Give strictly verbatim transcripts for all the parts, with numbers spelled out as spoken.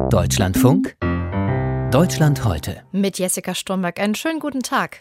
Deutschlandfunk, Deutschland heute. Mit Jessica Sturmberg. Einen schönen guten Tag.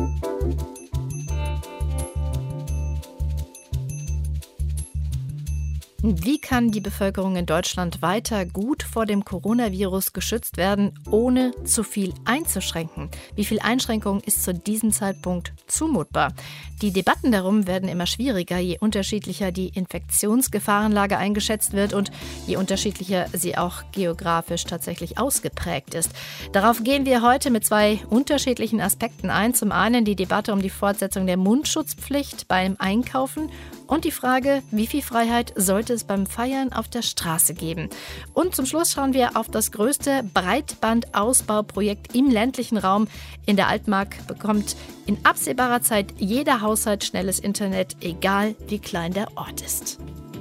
Wie kann die Bevölkerung in Deutschland weiter gut vor dem Coronavirus geschützt werden, ohne zu viel einzuschränken? Wie viel Einschränkung ist zu diesem Zeitpunkt zumutbar? Die Debatten darum werden immer schwieriger, je unterschiedlicher die Infektionsgefahrenlage eingeschätzt wird und je unterschiedlicher sie auch geografisch tatsächlich ausgeprägt ist. Darauf gehen wir heute mit zwei unterschiedlichen Aspekten ein. Zum einen die Debatte um die Fortsetzung der Mundschutzpflicht beim Einkaufen und die Frage, wie viel Freiheit sollte es beim Feiern auf der Straße geben. Und zum Schluss schauen wir auf das größte Breitbandausbauprojekt im ländlichen Raum. In der Altmark bekommt in absehbarer Zeit jeder Haushalt schnelles Internet, egal wie klein der Ort ist.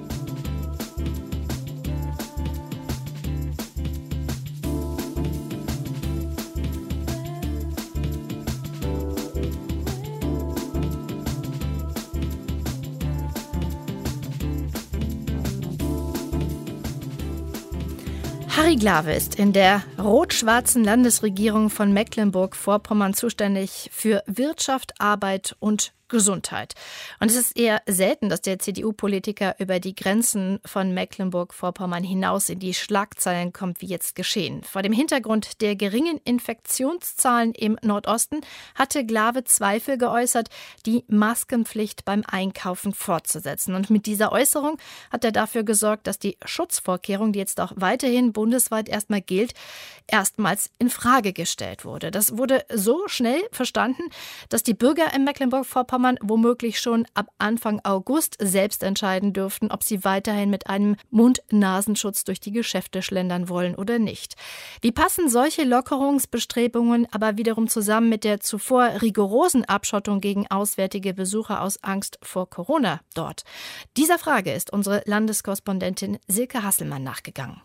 Harry Glawe ist in der rot-schwarzen Landesregierung von Mecklenburg-Vorpommern zuständig für Wirtschaft, Arbeit und Gesundheit. Und es ist eher selten, dass der C D U-Politiker über die Grenzen von Mecklenburg-Vorpommern hinaus in die Schlagzeilen kommt, wie jetzt geschehen. Vor dem Hintergrund der geringen Infektionszahlen im Nordosten hatte Glawe Zweifel geäußert, die Maskenpflicht beim Einkaufen fortzusetzen. Und mit dieser Äußerung hat er dafür gesorgt, dass die Schutzvorkehrung, die jetzt auch weiterhin bundesweit erstmal gilt, erstmals in Frage gestellt wurde. Das wurde so schnell verstanden, dass die Bürger in Mecklenburg-Vorpommern womöglich schon ab Anfang August selbst entscheiden dürften, ob sie weiterhin mit einem Mund-Nasenschutz durch die Geschäfte schlendern wollen oder nicht. Wie passen solche Lockerungsbestrebungen aber wiederum zusammen mit der zuvor rigorosen Abschottung gegen auswärtige Besucher aus Angst vor Corona dort? Dieser Frage ist unsere Landeskorrespondentin Silke Hasselmann nachgegangen.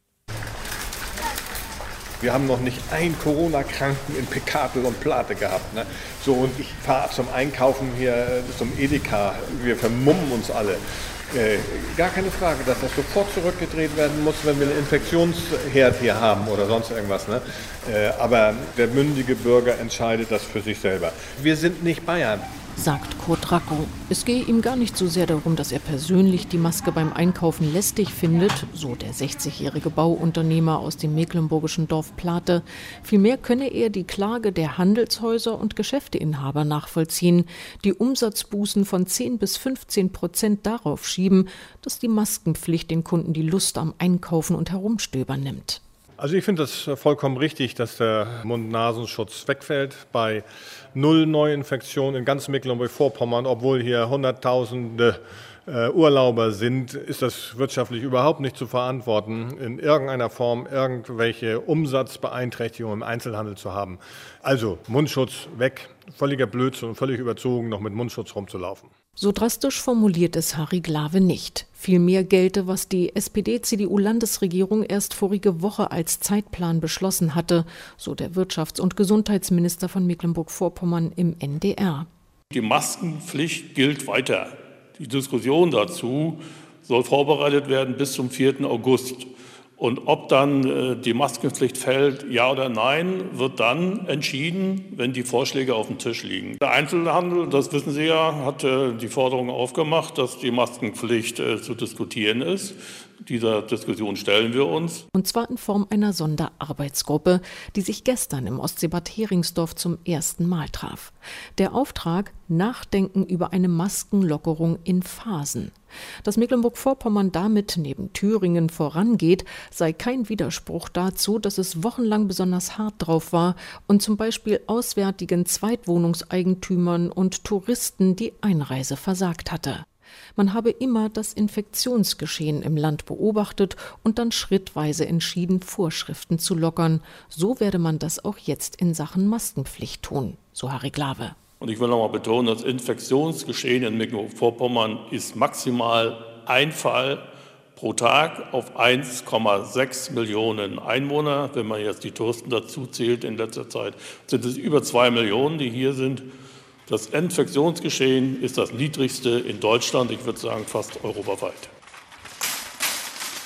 Wir haben noch nicht einen Corona-Kranken in Pekatel und Plate gehabt. Ne? So, und ich fahre zum Einkaufen hier zum Edeka. Wir vermummen uns alle. Äh, gar keine Frage, dass das sofort zurückgedreht werden muss, wenn wir einen Infektionsherd hier haben oder sonst irgendwas. Ne? Äh, aber der mündige Bürger entscheidet das für sich selber. Wir sind nicht Bayern, sagt Kurt Rackow. Es gehe ihm gar nicht so sehr darum, dass er persönlich die Maske beim Einkaufen lästig findet, so der sechzigjährige Bauunternehmer aus dem mecklenburgischen Dorf Plate. Vielmehr könne er die Klage der Handelshäuser und Geschäfteinhaber nachvollziehen, die Umsatzbußen von zehn bis fünfzehn Prozent darauf schieben, dass die Maskenpflicht den Kunden die Lust am Einkaufen und Herumstöbern nimmt. Also ich finde das vollkommen richtig, dass der Mund-Nasenschutz wegfällt bei null Neuinfektionen in ganz Mecklenburg-Vorpommern, obwohl hier Hunderttausende äh, Urlauber sind, ist das wirtschaftlich überhaupt nicht zu verantworten, in irgendeiner Form irgendwelche Umsatzbeeinträchtigungen im Einzelhandel zu haben. Also Mundschutz weg, völliger Blödsinn und völlig überzogen, noch mit Mundschutz rumzulaufen. So drastisch formuliert es Harry Glawe nicht. Vielmehr gelte, was die S P D-C D U-Landesregierung erst vorige Woche als Zeitplan beschlossen hatte, so der Wirtschafts- und Gesundheitsminister von Mecklenburg-Vorpommern im N D R. Die Maskenpflicht gilt weiter. Die Diskussion dazu soll vorbereitet werden bis zum vierten August. Und ob dann äh, die Maskenpflicht fällt, ja oder nein, wird dann entschieden, wenn die Vorschläge auf dem Tisch liegen. Der Einzelhandel, das wissen Sie ja, hat äh, die Forderung aufgemacht, dass die Maskenpflicht äh, zu diskutieren ist. Dieser Diskussion stellen wir uns. Und zwar in Form einer Sonderarbeitsgruppe, die sich gestern im Ostseebad Heringsdorf zum ersten Mal traf. Der Auftrag: Nachdenken über eine Maskenlockerung in Phasen. Dass Mecklenburg-Vorpommern damit neben Thüringen vorangeht, sei kein Widerspruch dazu, dass es wochenlang besonders hart drauf war und zum Beispiel auswärtigen Zweitwohnungseigentümern und Touristen die Einreise versagt hatte. Man habe immer das Infektionsgeschehen im Land beobachtet und dann schrittweise entschieden, Vorschriften zu lockern. So werde man das auch jetzt in Sachen Maskenpflicht tun, so Harry Glawe. Und ich will noch mal betonen, das Infektionsgeschehen in Mecklenburg-Vorpommern ist maximal ein Fall pro Tag auf eins Komma sechs Millionen Einwohner. Wenn man jetzt die Touristen dazu zählt in letzter Zeit, sind es über zwei Millionen, die hier sind. Das Infektionsgeschehen ist das niedrigste in Deutschland, ich würde sagen fast europaweit.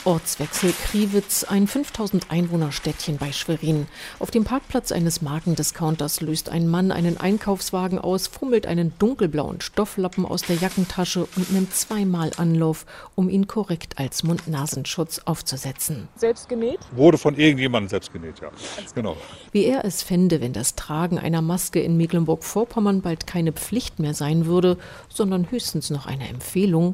Ortswechsel Kriwitz, ein fünftausend Einwohner-Städtchen bei Schwerin. Auf dem Parkplatz eines Markendiscounters löst ein Mann einen Einkaufswagen aus, fummelt einen dunkelblauen Stofflappen aus der Jackentasche und nimmt zweimal Anlauf, um ihn korrekt als Mund-Nasenschutz aufzusetzen. Selbst genäht? Wurde von irgendjemandem selbst genäht, ja. Genau. Wie er es fände, wenn das Tragen einer Maske in Mecklenburg-Vorpommern bald keine Pflicht mehr sein würde, sondern höchstens noch eine Empfehlung.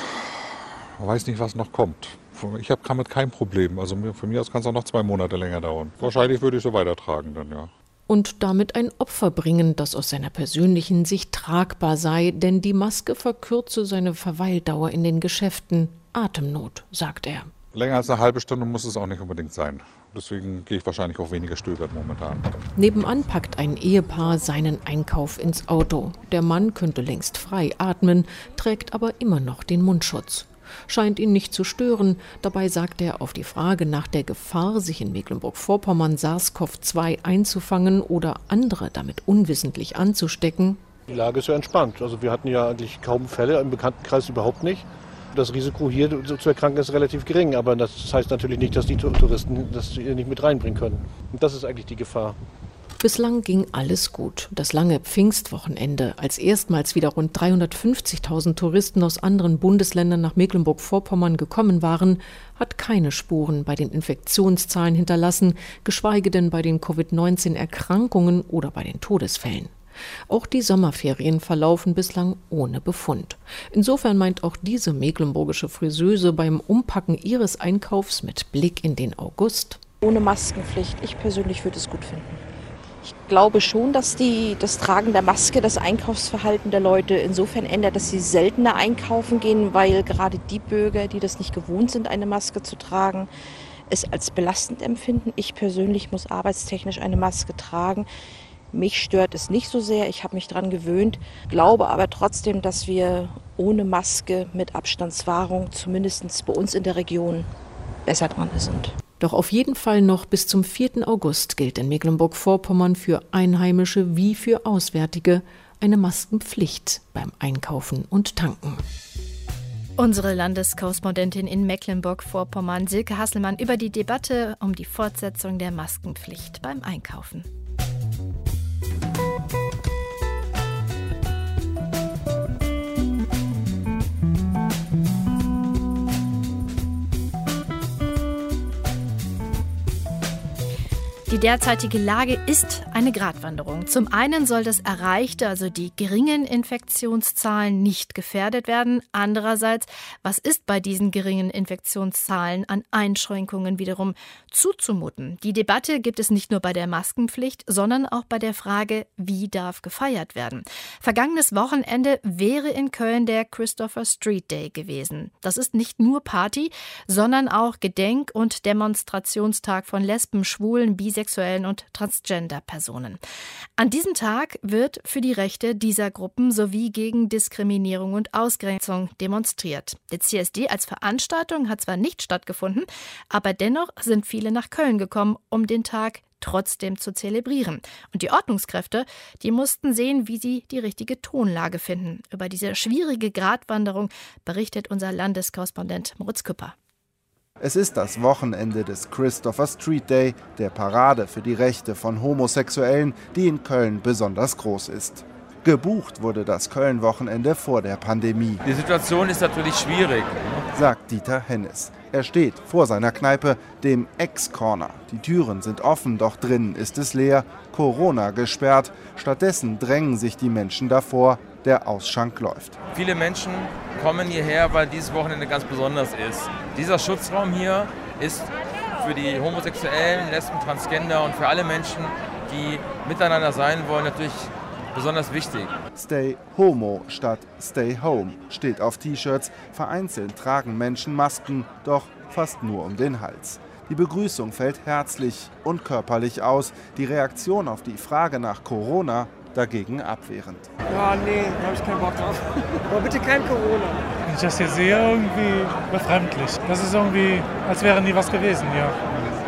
Ich weiß nicht, was noch kommt. Ich habe damit kein Problem. Also von mir aus kann es auch noch zwei Monate länger dauern. Wahrscheinlich würde ich so weitertragen dann, ja. Und damit ein Opfer bringen, das aus seiner persönlichen Sicht tragbar sei, denn die Maske verkürze seine Verweildauer in den Geschäften. Atemnot, sagt er. Länger als eine halbe Stunde muss es auch nicht unbedingt sein. Deswegen gehe ich wahrscheinlich auch weniger stöbern momentan. Nebenan packt ein Ehepaar seinen Einkauf ins Auto. Der Mann könnte längst frei atmen, trägt aber immer noch den Mundschutz. Scheint ihn nicht zu stören. Dabei sagt er auf die Frage nach der Gefahr, sich in Mecklenburg-Vorpommern SARS-C o V zwei einzufangen oder andere damit unwissentlich anzustecken: Die Lage ist ja entspannt. Also wir hatten ja eigentlich kaum Fälle, im Bekanntenkreis überhaupt nicht. Das Risiko hier zu erkranken ist relativ gering, aber das heißt natürlich nicht, dass die Touristen das hier nicht mit reinbringen können. Und das ist eigentlich die Gefahr. Bislang ging alles gut. Das lange Pfingstwochenende, als erstmals wieder rund dreihundertfünfzigtausend Touristen aus anderen Bundesländern nach Mecklenburg-Vorpommern gekommen waren, hat keine Spuren bei den Infektionszahlen hinterlassen, geschweige denn bei den Covid neunzehn Erkrankungen oder bei den Todesfällen. Auch die Sommerferien verlaufen bislang ohne Befund. Insofern meint auch diese mecklenburgische Friseuse beim Umpacken ihres Einkaufs mit Blick in den August: Ohne Maskenpflicht. Ich persönlich würde es gut finden. Ich glaube schon, dass die, das Tragen der Maske das Einkaufsverhalten der Leute insofern ändert, dass sie seltener einkaufen gehen, weil gerade die Bürger, die das nicht gewohnt sind, eine Maske zu tragen, es als belastend empfinden. Ich persönlich muss arbeitstechnisch eine Maske tragen. Mich stört es nicht so sehr, ich habe mich daran gewöhnt, glaube aber trotzdem, dass wir ohne Maske mit Abstandswahrung zumindest bei uns in der Region besser dran sind. Doch auf jeden Fall noch bis zum vierten August gilt in Mecklenburg-Vorpommern für Einheimische wie für Auswärtige eine Maskenpflicht beim Einkaufen und Tanken. Unsere Landeskorrespondentin in Mecklenburg-Vorpommern, Silke Hasselmann, über die Debatte um die Fortsetzung der Maskenpflicht beim Einkaufen. Die derzeitige Lage ist eine Gratwanderung. Zum einen soll das Erreichte, also die geringen Infektionszahlen, nicht gefährdet werden. Andererseits, was ist bei diesen geringen Infektionszahlen an Einschränkungen wiederum zuzumuten? Die Debatte gibt es nicht nur bei der Maskenpflicht, sondern auch bei der Frage, wie darf gefeiert werden. Vergangenes Wochenende wäre in Köln der Christopher Street Day gewesen. Das ist nicht nur Party, sondern auch Gedenk- und Demonstrationstag von Lesben, Schwulen, Bisexuellen und Transgender-Personen. An diesem Tag wird für die Rechte dieser Gruppen sowie gegen Diskriminierung und Ausgrenzung demonstriert. Der C S D als Veranstaltung hat zwar nicht stattgefunden, aber dennoch sind viele nach Köln gekommen, um den Tag trotzdem zu zelebrieren. Und die Ordnungskräfte, die mussten sehen, wie sie die richtige Tonlage finden. Über diese schwierige Gratwanderung berichtet unser Landeskorrespondent Moritz Küpper. Es ist das Wochenende des Christopher Street Day, der Parade für die Rechte von Homosexuellen, die in Köln besonders groß ist. Gebucht wurde das Köln-Wochenende vor der Pandemie. Die Situation ist natürlich schwierig, sagt Dieter Hennes. Er steht vor seiner Kneipe, dem Ex-Corner. Die Türen sind offen, doch drinnen ist es leer, Corona gesperrt. Stattdessen drängen sich die Menschen davor, der Ausschank läuft. Viele Menschen kommen hierher, weil dieses Wochenende ganz besonders ist. Dieser Schutzraum hier ist für die Homosexuellen, Lesben, Transgender und für alle Menschen, die miteinander sein wollen, natürlich besonders wichtig. Stay Homo statt Stay Home steht auf T-Shirts. Vereinzelt tragen Menschen Masken, doch fast nur um den Hals. Die Begrüßung fällt herzlich und körperlich aus. Die Reaktion auf die Frage nach Corona dagegen abwehrend. Ja, nee, da habe ich keinen Bock drauf. Aber bitte kein Corona. Wenn ich das hier sehe, irgendwie befremdlich. Das ist irgendwie, als wäre nie was gewesen hier.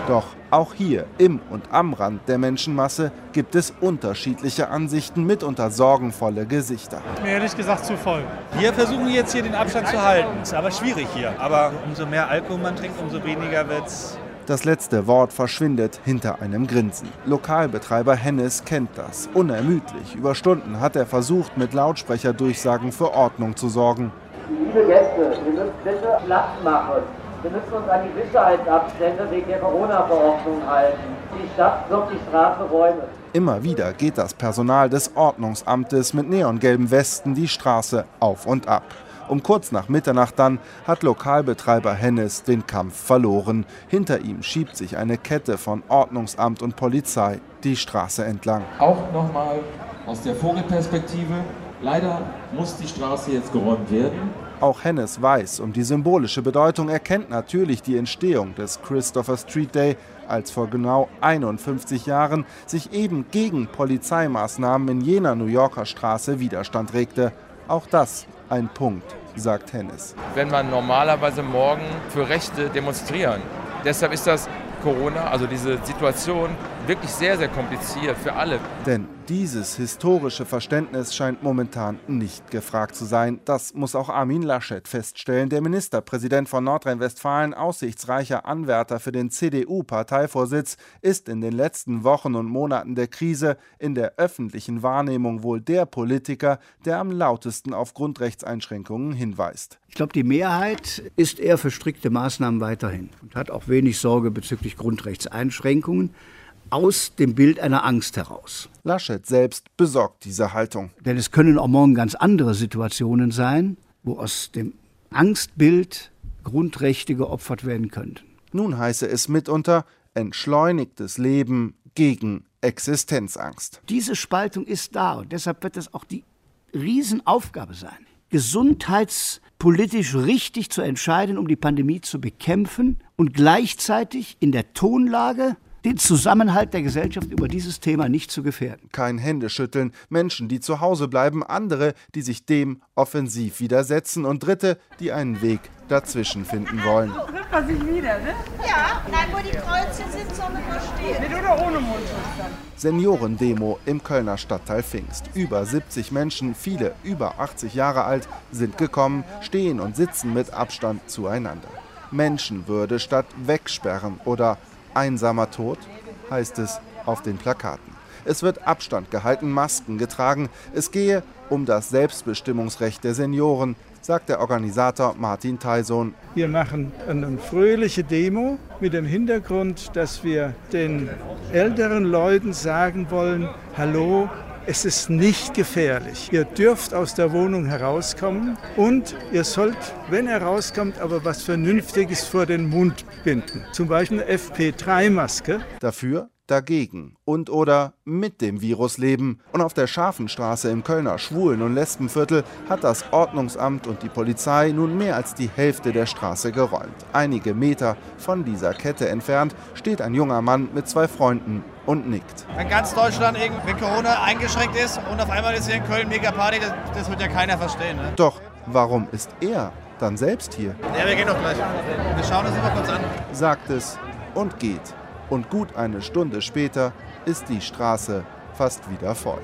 Doch auch hier im und am Rand der Menschenmasse gibt es unterschiedliche Ansichten, mitunter sorgenvolle Gesichter. Mir ehrlich gesagt zu voll. Wir versuchen jetzt hier den Abstand zu halten. Ist aber schwierig hier. Aber umso mehr Alkohol man trinkt, umso weniger wird's. Das letzte Wort verschwindet hinter einem Grinsen. Lokalbetreiber Hennes kennt das. Unermüdlich. Über Stunden hat er versucht, mit Lautsprecherdurchsagen für Ordnung zu sorgen. Liebe Gäste, wir müssen bitte Platz machen. Wir müssen uns an die Sicherheitsabstände wegen der Corona-Verordnung halten. Die Stadt wird die Straße räumen. Immer wieder geht das Personal des Ordnungsamtes mit neongelben Westen die Straße auf und ab. Um kurz nach Mitternacht dann hat Lokalbetreiber Hennes den Kampf verloren. Hinter ihm schiebt sich eine Kette von Ordnungsamt und Polizei die Straße entlang. Auch nochmal aus der Vogelperspektive. Leider muss die Straße jetzt geräumt werden. Auch Hennes weiß um die symbolische Bedeutung. Er kennt natürlich die Entstehung des Christopher Street Day, als vor genau einundfünfzig Jahren sich eben gegen Polizeimaßnahmen in jener New Yorker Straße Widerstand regte. Auch das ein Punkt, sagt Hennes. Wenn man normalerweise morgen für Rechte demonstrieren. Deshalb ist das Corona, also diese Situation, wirklich sehr, sehr kompliziert für alle. Denn dieses historische Verständnis scheint momentan nicht gefragt zu sein. Das muss auch Armin Laschet feststellen. Der Ministerpräsident von Nordrhein-Westfalen, aussichtsreicher Anwärter für den C D U-Parteivorsitz, ist in den letzten Wochen und Monaten der Krise in der öffentlichen Wahrnehmung wohl der Politiker, der am lautesten auf Grundrechtseinschränkungen hinweist. Ich glaube, die Mehrheit ist eher für strikte Maßnahmen weiterhin und hat auch wenig Sorge bezüglich Grundrechtseinschränkungen. Aus dem Bild einer Angst heraus. Laschet selbst besorgt diese Haltung. Denn es können auch morgen ganz andere Situationen sein, wo aus dem Angstbild Grundrechte geopfert werden könnten. Nun heiße es mitunter entschleunigtes Leben gegen Existenzangst. Diese Spaltung ist da und deshalb wird es auch die Riesenaufgabe sein, gesundheitspolitisch richtig zu entscheiden, um die Pandemie zu bekämpfen und gleichzeitig in der Tonlage den Zusammenhalt der Gesellschaft über dieses Thema nicht zu gefährden. Kein Händeschütteln, Menschen, die zu Hause bleiben, andere, die sich dem offensiv widersetzen und Dritte, die einen Weg dazwischen finden wollen. So hört man sich wieder, ne? Ja, nein, wo die Kreuzchen sind, soll man nur stehen. Mit oder ohne Mundschutz dann? Seniorendemo im Kölner Stadtteil Pfingst. Über siebzig Menschen, viele über achtzig Jahre alt, sind gekommen, stehen und sitzen mit Abstand zueinander. Menschenwürde statt Wegsperren oder einsamer Tod, heißt es auf den Plakaten. Es wird Abstand gehalten, Masken getragen. Es gehe um das Selbstbestimmungsrecht der Senioren, sagt der Organisator Martin Theison. Wir machen eine fröhliche Demo mit dem Hintergrund, dass wir den älteren Leuten sagen wollen, hallo, es ist nicht gefährlich. Ihr dürft aus der Wohnung herauskommen und ihr sollt, wenn ihr rauskommt, aber was Vernünftiges vor den Mund binden. Zum Beispiel eine F P drei Maske. Dafür, dagegen und oder mit dem Virus leben. Und auf der Scharfenstraße im Kölner Schwulen- und Lesbenviertel hat das Ordnungsamt und die Polizei nun mehr als die Hälfte der Straße geräumt. Einige Meter von dieser Kette entfernt steht ein junger Mann mit zwei Freunden und nickt. Wenn ganz Deutschland wegen Corona eingeschränkt ist und auf einmal ist hier in Köln mega Party, das, das wird ja keiner verstehen. Ne? Doch warum ist er dann selbst hier? Ja, wir gehen doch gleich. Wir schauen uns immer kurz an. Sagt es und geht. Und gut eine Stunde später ist die Straße fast wieder voll.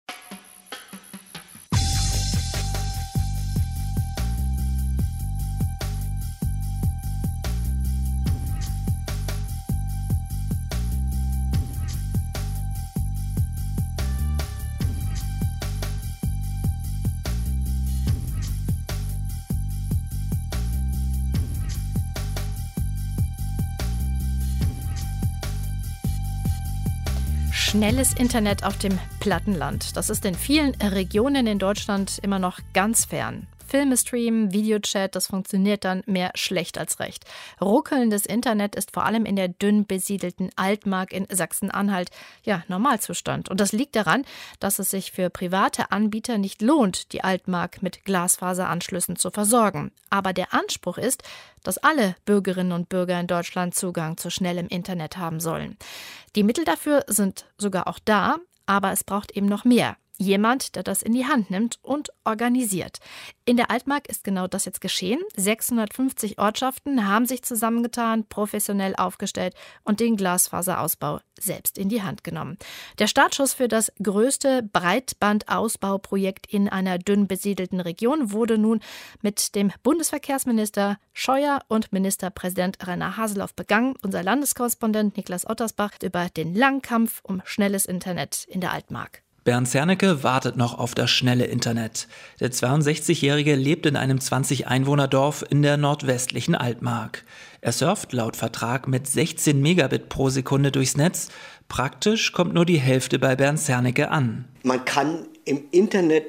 Schnelles Internet auf dem Plattenland. Das ist in vielen Regionen in Deutschland immer noch ganz fern. Filme streamen, Videochat, das funktioniert dann mehr schlecht als recht. Ruckelndes Internet ist vor allem in der dünn besiedelten Altmark in Sachsen-Anhalt ja Normalzustand. Und das liegt daran, dass es sich für private Anbieter nicht lohnt, die Altmark mit Glasfaseranschlüssen zu versorgen. Aber der Anspruch ist, dass alle Bürgerinnen und Bürger in Deutschland Zugang zu schnellem Internet haben sollen. Die Mittel dafür sind sogar auch da, aber es braucht eben noch mehr. Jemand, der das in die Hand nimmt und organisiert. In der Altmark ist genau das jetzt geschehen. sechshundertfünfzig Ortschaften haben sich zusammengetan, professionell aufgestellt und den Glasfaserausbau selbst in die Hand genommen. Der Startschuss für das größte Breitbandausbauprojekt in einer dünn besiedelten Region wurde nun mit dem Bundesverkehrsminister Scheuer und Ministerpräsident Rainer Haseloff begangen. Unser Landeskorrespondent Niklas Ottersbach über den langen Kampf um schnelles Internet in der Altmark. Bernd Zernecke wartet noch auf das schnelle Internet. Der zweiundsechzigjährige lebt in einem zwanzig Einwohner-Dorf in der nordwestlichen Altmark. Er surft laut Vertrag mit sechzehn Megabit pro Sekunde durchs Netz. Praktisch kommt nur die Hälfte bei Bernd Zernecke an. Man kann im Internet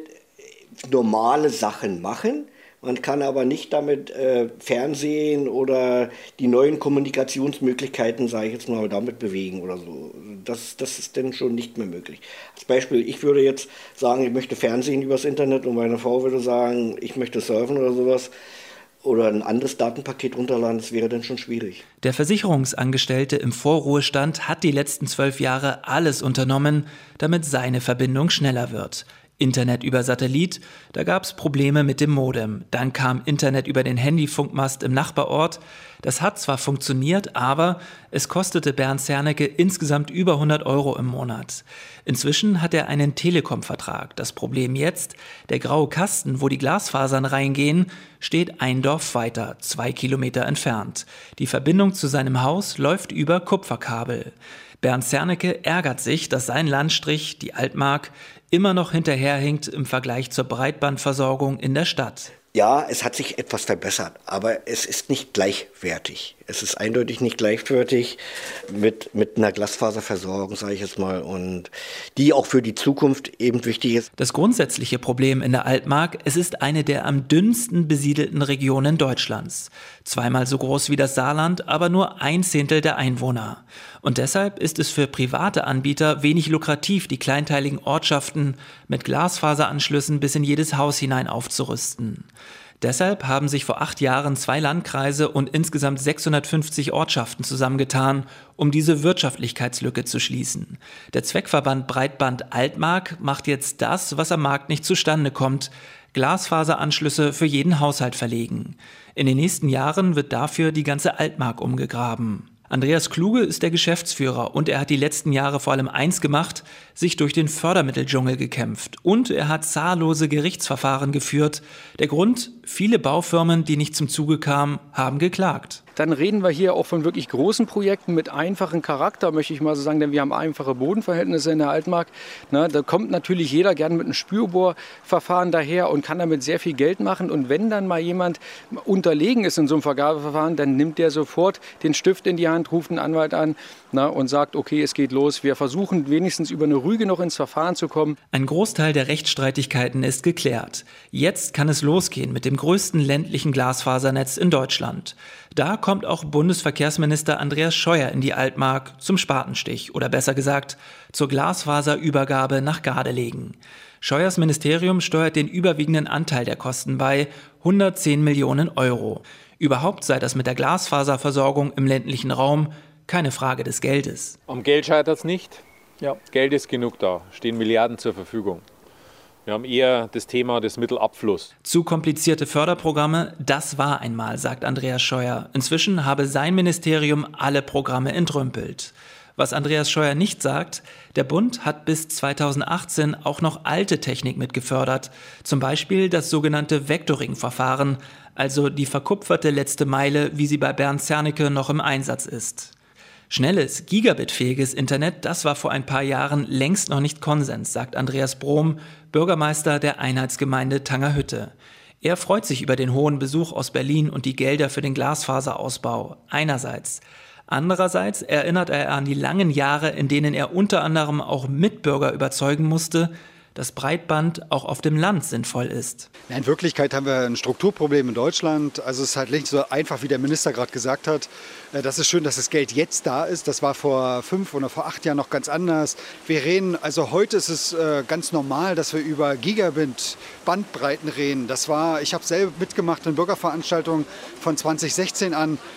normale Sachen machen. Man kann aber nicht damit äh, Fernsehen oder die neuen Kommunikationsmöglichkeiten, sage ich jetzt mal, damit bewegen oder so. Das, das ist dann schon nicht mehr möglich. Als Beispiel, ich würde jetzt sagen, ich möchte Fernsehen übers Internet und meine Frau würde sagen, ich möchte surfen oder sowas. Oder ein anderes Datenpaket runterladen, das wäre dann schon schwierig. Der Versicherungsangestellte im Vorruhestand hat die letzten zwölf Jahre alles unternommen, damit seine Verbindung schneller wird. Internet über Satellit, da gab es Probleme mit dem Modem. Dann kam Internet über den Handyfunkmast im Nachbarort. Das hat zwar funktioniert, aber es kostete Bernd Zernecke insgesamt über hundert Euro im Monat. Inzwischen hat er einen Telekom-Vertrag. Das Problem jetzt, der graue Kasten, wo die Glasfasern reingehen, steht ein Dorf weiter, zwei Kilometer entfernt. Die Verbindung zu seinem Haus läuft über Kupferkabel. Bernd Zernecke ärgert sich, dass sein Landstrich, die Altmark, immer noch hinterherhinkt im Vergleich zur Breitbandversorgung in der Stadt. Ja, es hat sich etwas verbessert, aber es ist nicht gleichwertig. Es ist eindeutig nicht gleichwertig mit, mit einer Glasfaserversorgung, sage ich jetzt mal, und die auch für die Zukunft eben wichtig ist. Das grundsätzliche Problem in der Altmark, es ist eine der am dünnsten besiedelten Regionen Deutschlands. Zweimal so groß wie das Saarland, aber nur ein Zehntel der Einwohner. Und deshalb ist es für private Anbieter wenig lukrativ, die kleinteiligen Ortschaften mit Glasfaseranschlüssen bis in jedes Haus hinein aufzurüsten. Deshalb haben sich vor acht Jahren zwei Landkreise und insgesamt sechshundertfünfzig Ortschaften zusammengetan, um diese Wirtschaftlichkeitslücke zu schließen. Der Zweckverband Breitband Altmark macht jetzt das, was am Markt nicht zustande kommt: Glasfaseranschlüsse für jeden Haushalt verlegen. In den nächsten Jahren wird dafür die ganze Altmark umgegraben. Andreas Kluge ist der Geschäftsführer und er hat die letzten Jahre vor allem eins gemacht: sich durch den Fördermitteldschungel gekämpft. Und er hat zahllose Gerichtsverfahren geführt. Der Grund: viele Baufirmen, die nicht zum Zuge kamen, haben geklagt. Dann reden wir hier auch von wirklich großen Projekten mit einfachem Charakter, möchte ich mal so sagen, denn wir haben einfache Bodenverhältnisse in der Altmark. Na, da kommt natürlich jeder gerne mit einem Spürbohrverfahren daher und kann damit sehr viel Geld machen. Und wenn dann mal jemand unterlegen ist in so einem Vergabeverfahren, dann nimmt der sofort den Stift in die Hand, ruft einen Anwalt an, na, und sagt, okay, es geht los. Wir versuchen wenigstens über eine Rüge noch ins Verfahren zu kommen. Ein Großteil der Rechtsstreitigkeiten ist geklärt. Jetzt kann es losgehen mit dem größten ländlichen Glasfasernetz in Deutschland. Da kommt auch Bundesverkehrsminister Andreas Scheuer in die Altmark zum Spatenstich oder besser gesagt zur Glasfaserübergabe nach Gardelegen. Scheuers Ministerium steuert den überwiegenden Anteil der Kosten bei, hundertzehn Millionen Euro. Überhaupt sei das mit der Glasfaserversorgung im ländlichen Raum keine Frage des Geldes. Am Geld scheitert es nicht. Ja. Geld ist genug da, stehen Milliarden zur Verfügung. Wir haben eher das Thema des Mittelabfluss. Zu komplizierte Förderprogramme, das war einmal, sagt Andreas Scheuer. Inzwischen habe sein Ministerium alle Programme entrümpelt. Was Andreas Scheuer nicht sagt: Der Bund hat bis zweitausendachtzehn auch noch alte Technik mitgefördert. Zum Beispiel das sogenannte Vectoring-Verfahren, also die verkupferte letzte Meile, wie sie bei Bernd Zernecke noch im Einsatz ist. Schnelles, gigabitfähiges Internet, das war vor ein paar Jahren längst noch nicht Konsens, sagt Andreas Brohm, Bürgermeister der Einheitsgemeinde Tangerhütte. Er freut sich über den hohen Besuch aus Berlin und die Gelder für den Glasfaserausbau. Einerseits. Andererseits erinnert er an die langen Jahre, in denen er unter anderem auch Mitbürger überzeugen musste, dass Breitband auch auf dem Land sinnvoll ist. In Wirklichkeit haben wir ein Strukturproblem in Deutschland. Also es ist halt nicht so einfach, wie der Minister gerade gesagt hat. Das ist schön, dass das Geld jetzt da ist. Das war vor fünf oder vor acht Jahren noch ganz anders. Wir reden, also heute ist es ganz normal, dass wir über Gigabit Bandbreiten reden. Das war, ich habe selber mitgemacht in Bürgerveranstaltungen von zwanzig sechzehn an.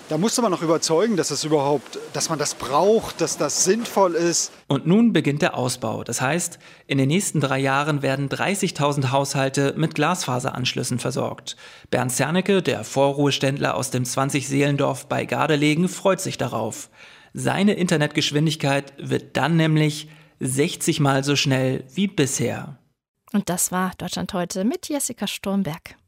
Da musste man noch überzeugen, dass es überhaupt, dass man das braucht, dass das sinnvoll ist. Und nun beginnt der Ausbau. Das heißt, in den nächsten drei Jahren werden dreißigtausend Haushalte mit Glasfaseranschlüssen versorgt. Bernd Zernecke, der Vorruheständler aus dem zwanzig-Seelendorf bei Gardelegen, freut sich darauf. Seine Internetgeschwindigkeit wird dann nämlich sechzig Mal so schnell wie bisher. Und das war Deutschland heute mit Jessica Sturmberg.